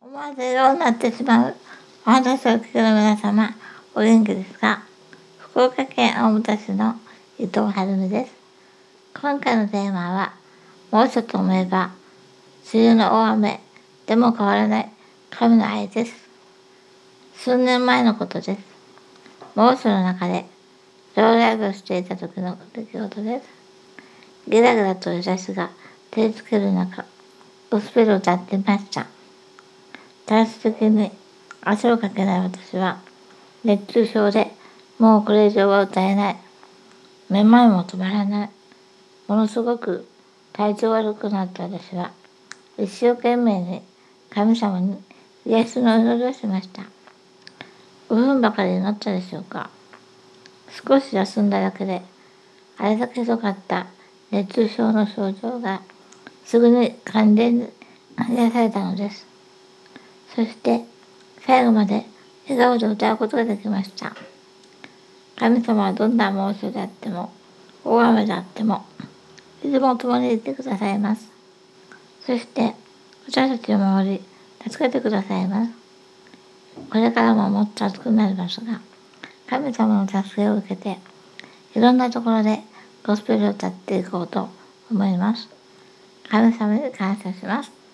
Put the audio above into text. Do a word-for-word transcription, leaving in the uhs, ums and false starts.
思わず笑顔になってしまうお話を聞くの皆様、お元気ですか？福岡県大牟田市の伊藤晴美です。今回のテーマは、猛暑と思えば梅雨の大雨でも変わらない神の愛です。数年前のことです。猛暑の中でローライブをしていた時の出来事です。ギラギラと日差しが照りつける中、ゴスペルを歌っていました。体質的に汗をかけない私は熱中症でもうこれ以上は歌えない。めまいも止まらない。ものすごく体調悪くなった私は一生懸命に神様に癒しの祈りをしました。ごふんばかり祈ったでしょうか。少し休んだだけであれだけひどかった熱中症の症状がすぐに完全に癒されたのです。そして最後まで笑顔で歌うことができました。神様はどんな猛暑であっても大雨であってもいつも共にいてくださいます。そして私たちを守り助けてくださいます。これからももっと暑くなりますが、神様の助けを受けていろんなところでゴスペルを歌っていこうと思います。神様に感謝します。